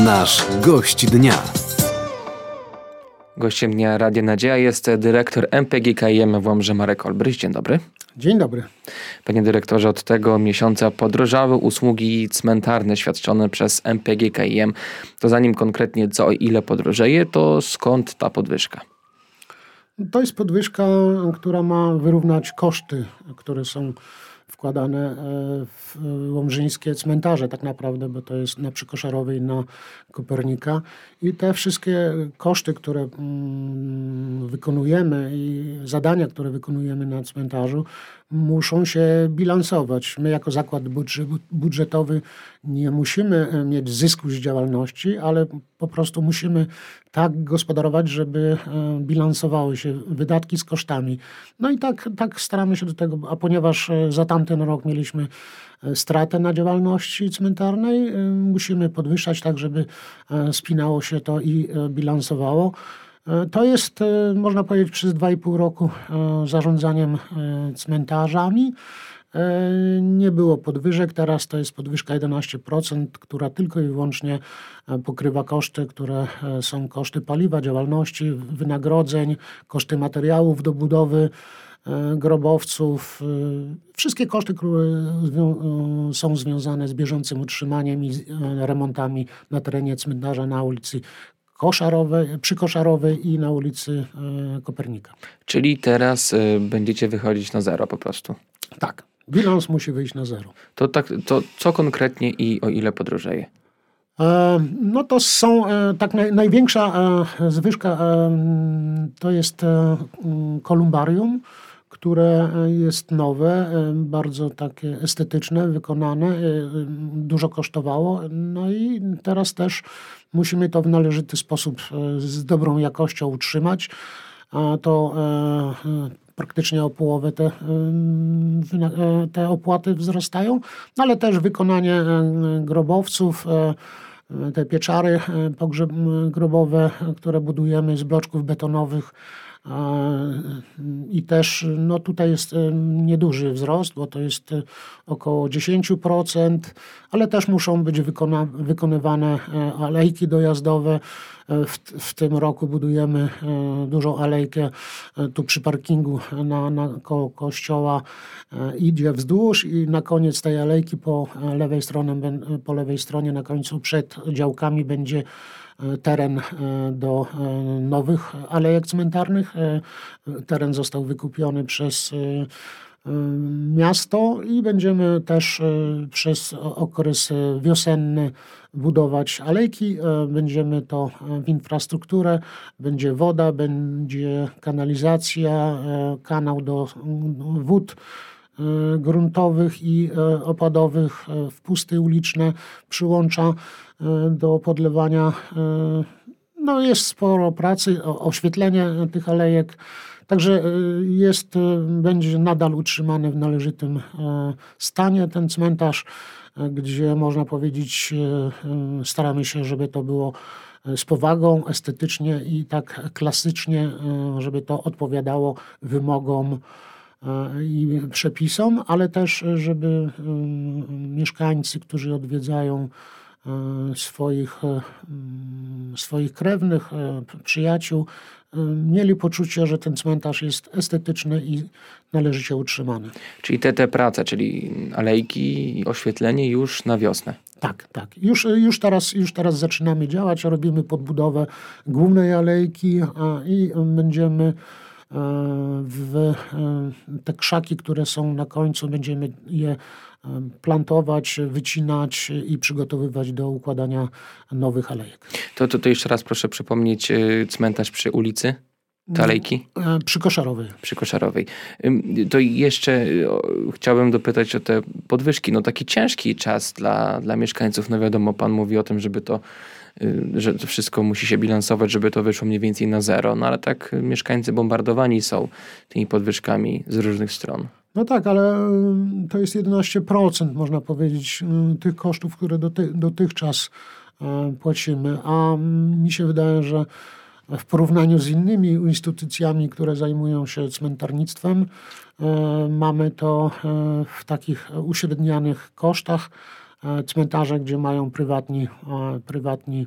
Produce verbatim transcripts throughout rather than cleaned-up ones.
Nasz gość dnia. Gościem dnia Radia Nadzieja jest dyrektor M P G K I M w Łomży Marek Olbryś. Dzień dobry. Dzień dobry. Panie dyrektorze, od tego miesiąca podrożały usługi cmentarne świadczone przez M P G K I M. To zanim konkretnie co i ile podrożeje, to skąd ta podwyżka? To jest podwyżka, która ma wyrównać koszty, które są wkładane w łomżyńskie cmentarze tak naprawdę, bo to jest na Przykoszarowej, na Kopernika. I te wszystkie koszty, które wykonujemy i zadania, które wykonujemy na cmentarzu, muszą się bilansować. My jako zakład budżetowy nie musimy mieć zysku z działalności, ale po prostu musimy tak gospodarować, żeby bilansowały się wydatki z kosztami. No i tak, tak staramy się do tego, a ponieważ za tamten rok mieliśmy stratę na działalności cmentarnej, musimy podwyższać tak, żeby spinało się to i bilansowało. To jest, można powiedzieć, przez dwa i pół roku zarządzaniem cmentarzami. Nie było podwyżek, teraz to jest podwyżka jedenaście procent, która tylko i wyłącznie pokrywa koszty, które są koszty paliwa, działalności, wynagrodzeń, koszty materiałów do budowy grobowców. Wszystkie koszty, które są związane z bieżącym utrzymaniem i remontami na terenie cmentarza na ulicy Koszarowej, przy Koszarowej i na ulicy Kopernika. Czyli teraz y, będziecie wychodzić na zero po prostu? Tak. Bilans musi wyjść na zero. To, tak, to co konkretnie i o ile podrożeje? E, no to są, e, tak naj, największa e, zwyżka e, to jest e, kolumbarium, które jest nowe, bardzo takie estetyczne, wykonane, dużo kosztowało. No i teraz też musimy to w należyty sposób z dobrą jakością utrzymać. A to praktycznie o połowę te, te opłaty wzrastają, no ale też wykonanie grobowców, te pieczary pogrzeb grobowe, które budujemy z bloczków betonowych. I też no tutaj jest nieduży wzrost, bo to jest około dziesięć procent, ale też muszą być wykona, wykonywane alejki dojazdowe. W, w tym roku budujemy dużą alejkę tu przy parkingu na, na koło kościoła, idzie wzdłuż i na koniec tej alejki po lewej stronie, po lewej stronie na końcu przed działkami będzie teren do nowych alejek cmentarnych. Teren został wykupiony przez miasto i będziemy też przez okres wiosenny budować alejki. Będziemy to w infrastrukturę, będzie woda, będzie kanalizacja, kanał do wód gruntowych i opadowych, wpusty uliczne, przyłącza do podlewania. No jest sporo pracy, oświetlenie tych alejek. Także jest, będzie nadal utrzymany w należytym stanie ten cmentarz, gdzie można powiedzieć, staramy się, żeby to było z powagą, estetycznie i tak klasycznie, żeby to odpowiadało wymogom i przepisom, ale też, żeby mieszkańcy, którzy odwiedzają swoich, swoich krewnych, przyjaciół, mieli poczucie, że ten cmentarz jest estetyczny i należycie utrzymany. Czyli te, te prace, czyli alejki i oświetlenie już na wiosnę. Tak, tak. Już, już, teraz, już teraz zaczynamy działać, robimy podbudowę głównej alejki i będziemy w te krzaki, które są na końcu, będziemy je plantować, wycinać i przygotowywać do układania nowych alejek. To, to, to jeszcze raz proszę przypomnieć cmentarz przy ulicy, te alejki? Przy Koszarowej. Przy Koszarowej. To jeszcze chciałbym dopytać o te podwyżki. No taki ciężki czas dla, dla mieszkańców. No wiadomo, pan mówi o tym, żeby to że to wszystko musi się bilansować, żeby to wyszło mniej więcej na zero. No ale tak mieszkańcy bombardowani są tymi podwyżkami z różnych stron. No tak, ale to jest jedenaście procent, można powiedzieć, tych kosztów, które doty, dotychczas płacimy. A mi się wydaje, że w porównaniu z innymi instytucjami, które zajmują się cmentarnictwem, mamy to w takich uśrednianych kosztach cmentarze, gdzie mają prywatni, prywatni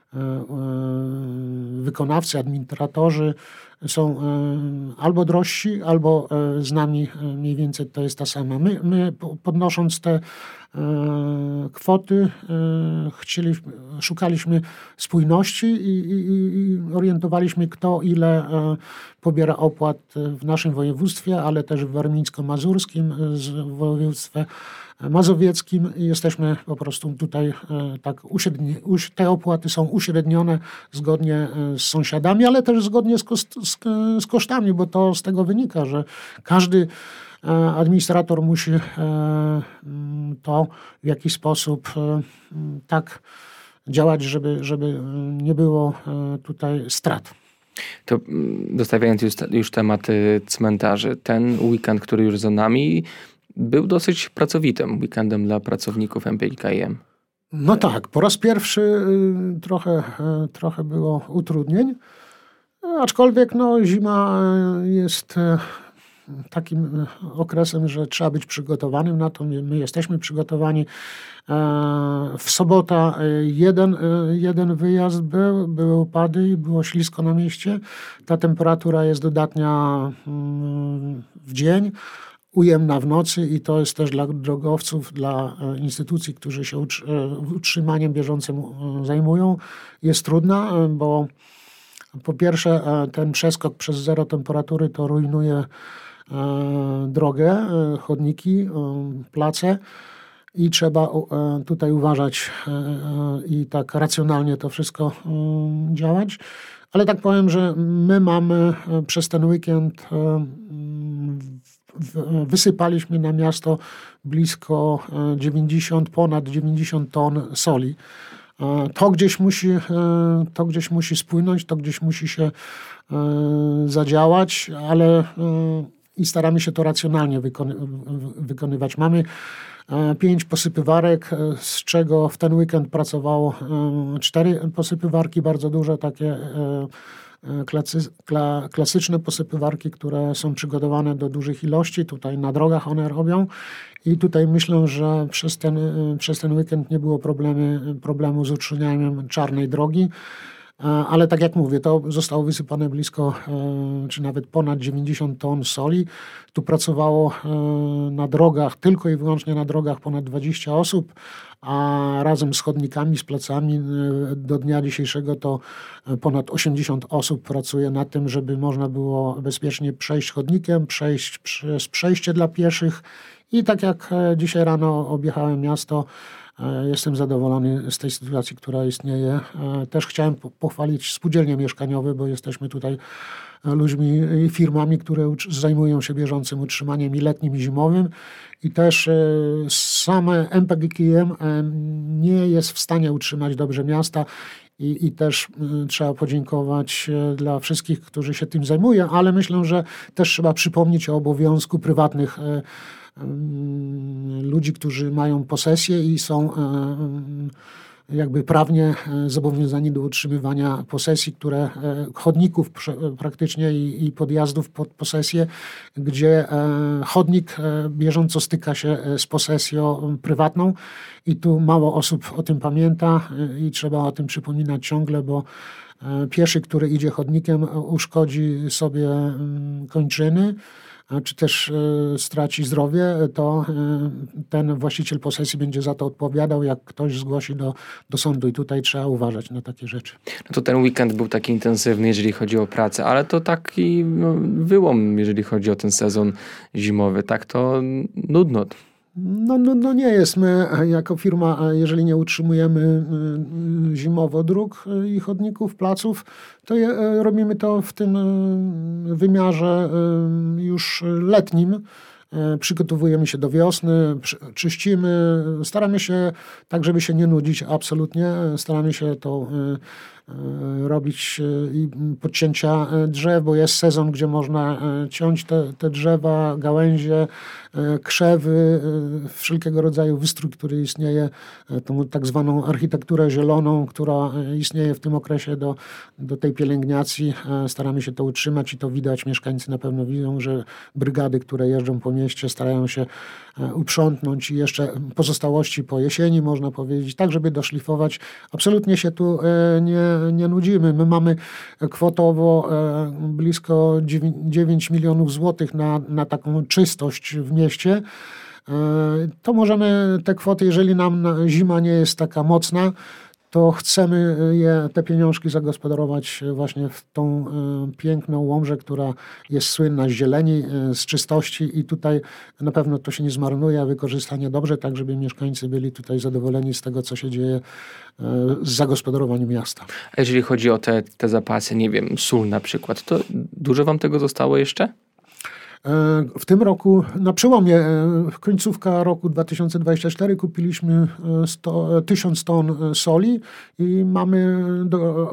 wykonawcy, administratorzy są albo drożsi, albo z nami mniej więcej to jest ta sama. My, my podnosząc te kwoty chcieliśmy, szukaliśmy spójności i, i, i orientowaliśmy, kto ile pobiera opłat w naszym województwie, ale też w warmińsko-mazurskim, w województwie mazowieckim. Jesteśmy po prostu tutaj tak uśredni, te opłaty są uśrednione zgodnie z sąsiadami, ale też zgodnie z, kost, z, z kosztami, bo to z tego wynika, że każdy administrator musi to w jakiś sposób tak działać, żeby, żeby nie było tutaj strat. To zostawiając już, już temat cmentarzy, ten weekend, który już za nami, był dosyć pracowitym weekendem dla pracowników M P K I M. No tak, po raz pierwszy trochę, trochę było utrudnień, aczkolwiek no, zima jest takim okresem, że trzeba być przygotowanym na to. My jesteśmy przygotowani. W sobotę jeden, jeden wyjazd był, były opady i było ślisko na mieście. Ta temperatura jest dodatnia w dzień, ujemna w nocy i to jest też dla drogowców, dla instytucji, którzy się utrzymaniem bieżącym zajmują, jest trudna, bo po pierwsze ten przeskok przez zero temperatury to rujnuje drogę, chodniki, place i trzeba tutaj uważać i tak racjonalnie to wszystko działać. Ale tak powiem, że my mamy przez ten weekend wysypaliśmy na miasto blisko dziewięćdziesiąt, ponad dziewięćdziesiąt ton soli. To gdzieś musi, to gdzieś musi spłynąć, to gdzieś musi się zadziałać, ale i staramy się to racjonalnie wykony, wykonywać. Mamy pięć posypywarek, z czego w ten weekend pracowało cztery posypywarki, bardzo duże, takie klasy, kla, klasyczne posypywarki, które są przygotowane do dużych ilości. Tutaj na drogach one robią i tutaj myślę, że przez ten, przez ten weekend nie było problemy, problemu z utrzymaniem czarnej drogi. Ale tak jak mówię, to zostało wysypane blisko, czy nawet ponad dziewięćdziesiąt ton soli. Tu pracowało na drogach, tylko i wyłącznie na drogach ponad dwadzieścia osób, a razem z chodnikami, z placami do dnia dzisiejszego to ponad osiemdziesiąt osób pracuje na tym, żeby można było bezpiecznie przejść chodnikiem, przejść przez przejście dla pieszych. I tak jak dzisiaj rano objechałem miasto, jestem zadowolony z tej sytuacji, która istnieje. Też chciałem pochwalić spółdzielnie mieszkaniowe, bo jesteśmy tutaj ludźmi i firmami, które zajmują się bieżącym utrzymaniem i letnim, i zimowym. I też same M P K I M nie jest w stanie utrzymać dobrze miasta. I, I też trzeba podziękować dla wszystkich, którzy się tym zajmują, ale myślę, że też trzeba przypomnieć o obowiązku prywatnych ludzi, którzy mają posesję i są jakby prawnie zobowiązani do utrzymywania posesji, które chodników praktycznie i, i podjazdów pod posesję, gdzie chodnik bieżąco styka się z posesją prywatną i tu mało osób o tym pamięta i trzeba o tym przypominać ciągle, bo pieszy, który idzie chodnikiem, uszkodzi sobie kończyny, czy też straci zdrowie, to ten właściciel posesji będzie za to odpowiadał, jak ktoś zgłosi do, do sądu i tutaj trzeba uważać na takie rzeczy. No to ten weekend był taki intensywny, jeżeli chodzi o pracę, ale to taki no, wyłom, jeżeli chodzi o ten sezon zimowy. Tak to nudno. No, no, no nie jest. My jako firma, jeżeli nie utrzymujemy zimowo dróg i chodników, placów, to je, robimy to w tym wymiarze już letnim. Przygotowujemy się do wiosny, czyścimy, staramy się tak, żeby się nie nudzić absolutnie. Staramy się to robić i podcięcia drzew, bo jest sezon, gdzie można ciąć te, te drzewa, gałęzie, krzewy, wszelkiego rodzaju wystrój, który istnieje, tą tak zwaną architekturę zieloną, która istnieje w tym okresie do, do tej pielęgnacji. Staramy się to utrzymać i to widać. Mieszkańcy na pewno widzą, że brygady, które jeżdżą po mieście, starają się uprzątnąć i jeszcze pozostałości po jesieni, można powiedzieć, tak żeby doszlifować. Absolutnie się tu nie, nie nudzimy. My mamy kwotowo blisko dziewięć milionów złotych na, na taką czystość w mieście. To możemy te kwoty, jeżeli nam zima nie jest taka mocna, to chcemy je, te pieniążki zagospodarować właśnie w tą y, piękną Łomżę, która jest słynna z zieleni, y, z czystości i tutaj na pewno to się nie zmarnuje, a wykorzystanie dobrze, tak żeby mieszkańcy byli tutaj zadowoleni z tego, co się dzieje y, z zagospodarowaniem miasta. A jeżeli chodzi o te, te zapasy, nie wiem, sól na przykład, to dużo wam tego zostało jeszcze? W tym roku, na przełomie, końcówka roku dwa tysiące dwudziestego czwartego kupiliśmy sto, tysiąc ton soli i mamy do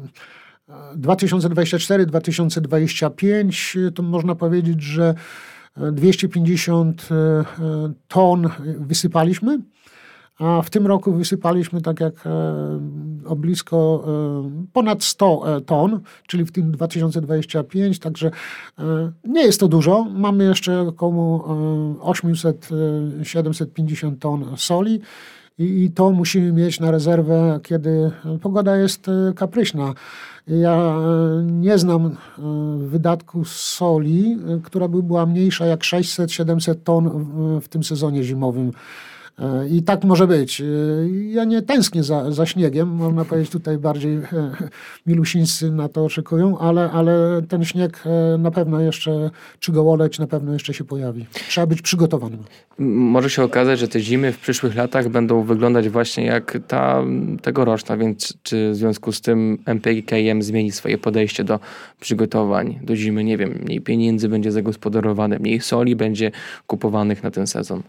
dwa tysiące dwudziesty czwarty do dwa tysiące dwudziestego piątego, to można powiedzieć, że dwieście pięćdziesiąt ton wysypaliśmy. A w tym roku wysypaliśmy tak jak o blisko ponad sto ton, czyli w tym dwa tysiące dwudziestym piątym, także nie jest to dużo. Mamy jeszcze około osiemset do siedemset pięćdziesiąt ton soli i to musimy mieć na rezerwę, kiedy pogoda jest kapryśna. Ja nie znam wydatku soli, która by była mniejsza jak sześćset do siedemset ton w tym sezonie zimowym. I tak może być. Ja nie tęsknię za, za śniegiem, można powiedzieć, tutaj bardziej milusińscy na to oczekują, ale, ale ten śnieg na pewno jeszcze, czy gołoleć na pewno jeszcze się pojawi. Trzeba być przygotowanym. Może się okazać, że te zimy w przyszłych latach będą wyglądać właśnie jak ta tegoroczna, więc czy w związku z tym M P K M zmieni swoje podejście do przygotowań do zimy? Nie wiem, mniej pieniędzy będzie zagospodarowane, mniej soli będzie kupowanych na ten sezon.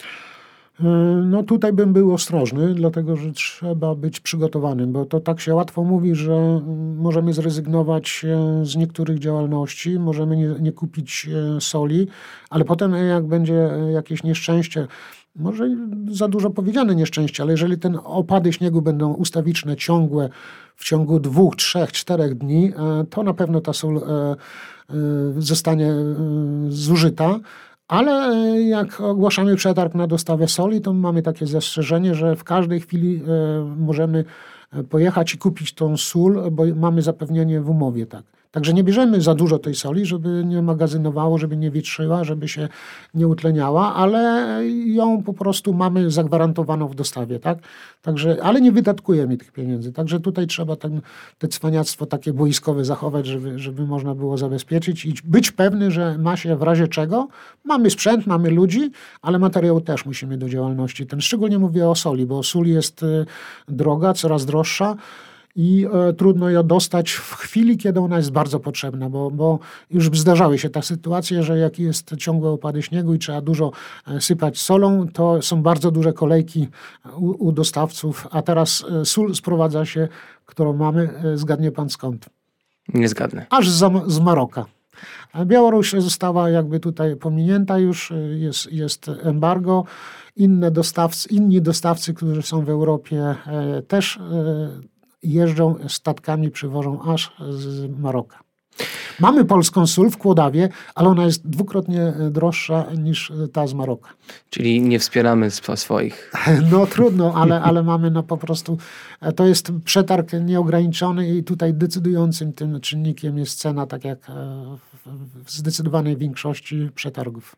No tutaj bym był ostrożny, dlatego że trzeba być przygotowanym, bo to tak się łatwo mówi, że możemy zrezygnować z niektórych działalności, możemy nie, nie kupić soli, ale potem jak będzie jakieś nieszczęście, może za dużo powiedziane nieszczęście, ale jeżeli te opady śniegu będą ustawiczne, ciągłe w ciągu dwóch, trzech, czterech dni, to na pewno ta sól zostanie zużyta. Ale jak ogłaszamy przetarg na dostawę soli, to mamy takie zastrzeżenie, że w każdej chwili możemy pojechać i kupić tą sól, bo mamy zapewnienie w umowie, tak. Także nie bierzemy za dużo tej soli, żeby nie magazynowało, żeby nie wietrzyła, żeby się nie utleniała, ale ją po prostu mamy zagwarantowaną w dostawie, tak? Także, ale nie wydatkujemy tych pieniędzy. Także tutaj trzeba ten, te cwaniactwo takie boiskowe zachować, żeby, żeby można było zabezpieczyć i być pewny, że ma się w razie czego. Mamy sprzęt, mamy ludzi, ale materiał też musimy do działalności. Ten szczególnie mówię o soli, bo sól jest droga, coraz droższa. I e, trudno ją dostać w chwili, kiedy ona jest bardzo potrzebna, bo, bo już zdarzały się takie sytuacje, że jak jest ciągłe opady śniegu i trzeba dużo e, sypać solą, to są bardzo duże kolejki u, u dostawców, a teraz e, sól sprowadza się, którą mamy, e, zgadnie pan skąd? Nie zgadnę. Aż z, z Maroka. A Białoruś została jakby tutaj pominięta już, jest, jest embargo. Inne dostawcy, inni dostawcy, którzy są w Europie e, też e, jeżdżą statkami, przywożą aż z Maroka. Mamy polską sól w Kłodawie, ale ona jest dwukrotnie droższa niż ta z Maroka. Czyli nie wspieramy swoich. No trudno, ale, ale mamy no po prostu, to jest przetarg nieograniczony i tutaj decydującym tym czynnikiem jest cena, tak jak w zdecydowanej większości przetargów.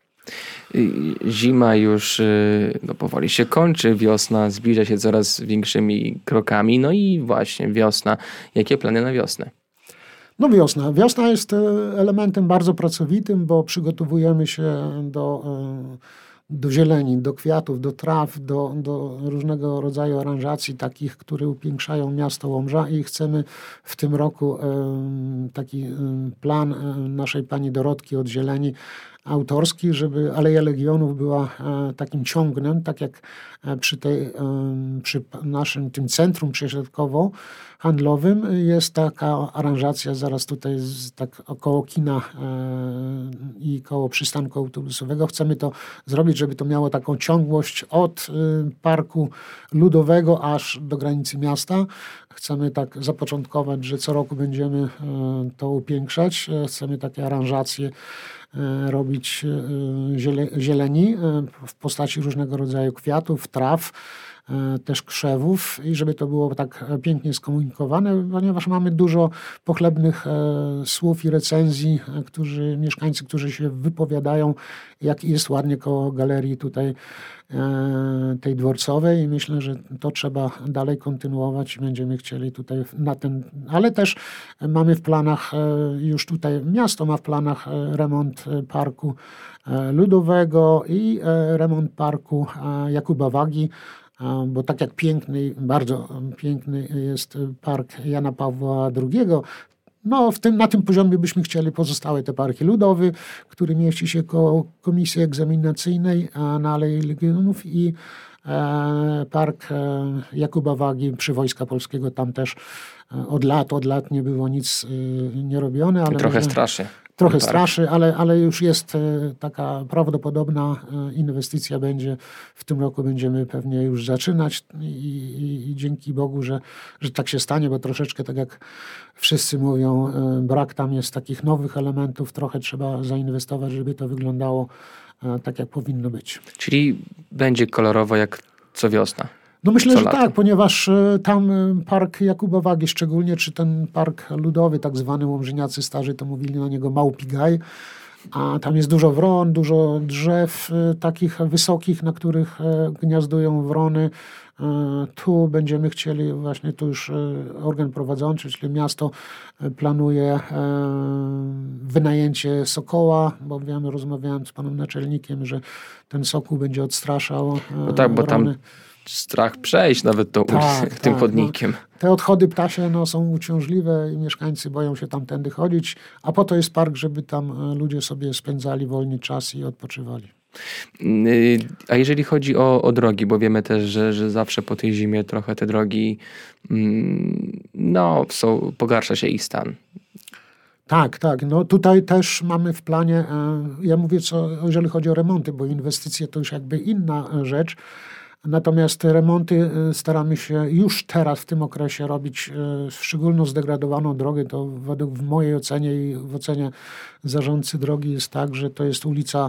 Zima już no, powoli się kończy, wiosna zbliża się coraz większymi krokami, no i właśnie wiosna. Jakie plany na wiosnę? No wiosna. Wiosna jest elementem bardzo pracowitym, bo przygotowujemy się do, do zieleni, do kwiatów, do traw, do, do różnego rodzaju aranżacji takich, które upiększają miasto Łomża i chcemy w tym roku taki plan naszej pani Dorotki od Zieleni, autorski, żeby Aleja Legionów była takim ciągnem, tak jak przy, tej, przy naszym tym centrum przesiadkowo-handlowym jest taka aranżacja zaraz tutaj z, tak około kina i koło przystanku autobusowego. Chcemy to zrobić, żeby to miało taką ciągłość od parku ludowego aż do granicy miasta. Chcemy tak zapoczątkować, że co roku będziemy to upiększać. Chcemy takie aranżacje robić zieleni w postaci różnego rodzaju kwiatów, traw, też krzewów i żeby to było tak pięknie skomunikowane, ponieważ mamy dużo pochlebnych słów i recenzji, którzy, mieszkańcy, którzy się wypowiadają, jak jest ładnie koło galerii tutaj tej dworcowej i myślę, że to trzeba dalej kontynuować i będziemy chcieli tutaj na ten, ale też mamy w planach, już tutaj miasto ma w planach remont parku ludowego i remont parku Jakuba Wagi, bo tak jak piękny, bardzo piękny jest park Jana Pawła drugiego, no w tym, na tym poziomie byśmy chcieli pozostałe te parki ludowy, który mieści się koło komisji egzaminacyjnej na Alei Legionów i e, park e, Jakuba Wagi przy Wojska Polskiego. Tam też e, od lat, od lat nie było nic e, nie robione. Ale trochę może, straszy. Trochę straszy, ale, ale już jest taka prawdopodobna inwestycja będzie. W tym roku będziemy pewnie już zaczynać i, i, i dzięki Bogu, że, że tak się stanie, bo troszeczkę tak jak wszyscy mówią, brak tam jest takich nowych elementów, trochę trzeba zainwestować, żeby to wyglądało tak, jak powinno być. Czyli będzie kolorowo jak co wiosna. No myślę, Co że lato. tak, ponieważ tam park Jakuba Wagi szczególnie, czy ten park ludowy, tak zwany Łomżyniacy Starzy, to mówili na niego Małpi Gaj, a tam jest dużo wron, dużo drzew takich wysokich, na których gniazdują wrony. Tu będziemy chcieli, właśnie tu już organ prowadzący, czyli miasto planuje wynajęcie sokoła, bo wiem, rozmawiałem z panem naczelnikiem, że ten sokół będzie odstraszał No tak, bo wrony. tam strach przejść nawet tą, Tak, tym tak, chodnikiem. No, te odchody ptasie no, są uciążliwe i mieszkańcy boją się tamtędy chodzić, a po to jest park, żeby tam ludzie sobie spędzali wolny czas i odpoczywali. A jeżeli chodzi o, o drogi, bo wiemy też, że, że zawsze po tej zimie trochę te drogi, no, są, pogarsza się ich stan. Tak, tak. No tutaj też mamy w planie, ja mówię, co, jeżeli chodzi o remonty, bo inwestycje to już jakby inna rzecz. Natomiast remonty staramy się już teraz w tym okresie robić szczególną zdegradowaną drogę. To według w mojej ocenie i w ocenie zarządcy drogi jest tak, że to jest ulica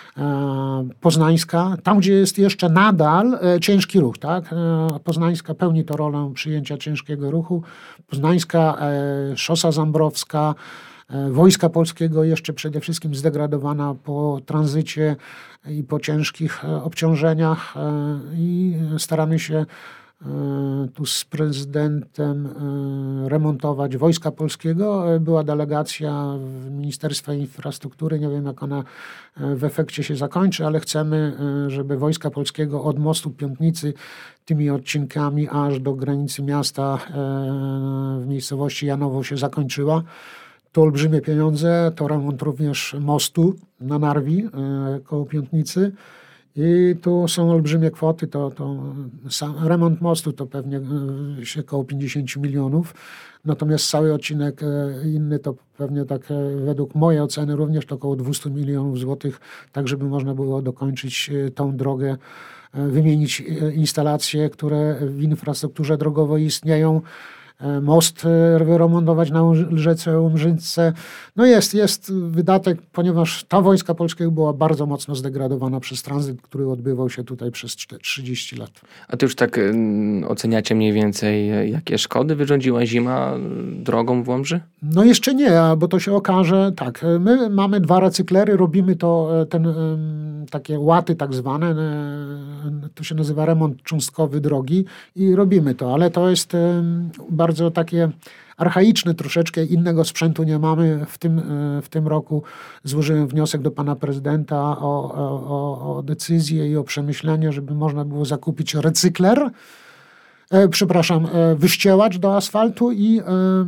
Poznańska, tam gdzie jest jeszcze nadal ciężki ruch. Tak? Poznańska pełni to rolę przyjęcia ciężkiego ruchu. Poznańska, Szosa Zambrowska, Wojska Polskiego jeszcze przede wszystkim zdegradowana po tranzycie i po ciężkich obciążeniach i staramy się tu z prezydentem remontować Wojska Polskiego. Była delegacja Ministerstwa Infrastruktury, nie wiem jak ona w efekcie się zakończy, ale chcemy, żeby Wojska Polskiego od mostu Piątnicy tymi odcinkami aż do granicy miasta w miejscowości Janowo się zakończyła. To olbrzymie pieniądze, to remont również mostu na Narwi koło Piątnicy i tu są olbrzymie kwoty, to, to sam remont mostu to pewnie się koło pięćdziesiąt milionów, natomiast cały odcinek inny to pewnie tak według mojej oceny również to około dwieście milionów złotych, tak żeby można było dokończyć tą drogę, wymienić instalacje, które w infrastrukturze drogowej istnieją, most remontować na rzece Łomżyce. No jest, jest wydatek, ponieważ ta Wojska Polskiego była bardzo mocno zdegradowana przez tranzyt, który odbywał się tutaj przez trzydzieści lat. A ty już tak y, oceniacie mniej więcej, jakie szkody wyrządziła zima drogą w Łomży? No jeszcze nie, bo to się okaże, tak, my mamy dwa recyklery, robimy to, ten, takie łaty tak zwane, to się nazywa remont cząstkowy drogi i robimy to, ale to jest bardzo takie archaiczne troszeczkę, innego sprzętu nie mamy. W tym, w tym roku złożyłem wniosek do pana prezydenta o, o, o decyzję i o przemyślenie, żeby można było zakupić recykler, E, przepraszam, e, wyściełacz do asfaltu i e, e, e,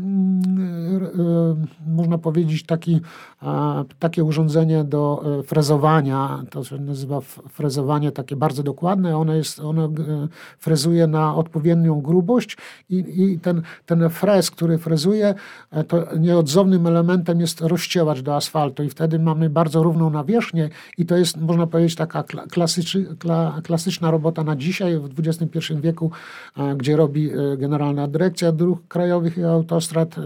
można powiedzieć taki, e, takie urządzenie do e, frezowania. To się nazywa frezowanie takie bardzo dokładne. Ono, jest, ono e, frezuje na odpowiednią grubość i, i ten, ten frez, który frezuje, e, to nieodzownym elementem jest rozściełacz do asfaltu i wtedy mamy bardzo równą nawierzchnię i to jest, można powiedzieć, taka klasycz, kla, klasyczna robota na dzisiaj w dwudziestym pierwszym wieku, e, gdzie robi Generalna Dyrekcja Dróg Krajowych i Autostrad,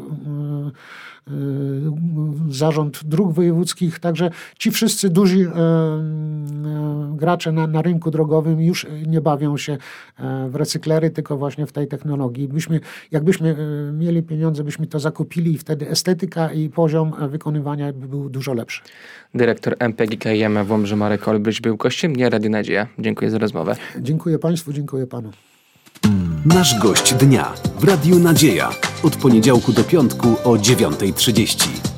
Zarząd Dróg Wojewódzkich. Także ci wszyscy duzi gracze na, na rynku drogowym już nie bawią się w recyklery, tylko właśnie w tej technologii. Byśmy, jakbyśmy mieli pieniądze, byśmy to zakupili i wtedy estetyka i poziom wykonywania by był dużo lepszy. Dyrektor M P G K I M w Łomży Marek Olbryś był gościem Dnia Radio Nadzieja. Dziękuję za rozmowę. Dziękuję Państwu, dziękuję Panu. Nasz gość dnia w Radiu Nadzieja. Od poniedziałku do piątku o dziewiąta trzydzieści.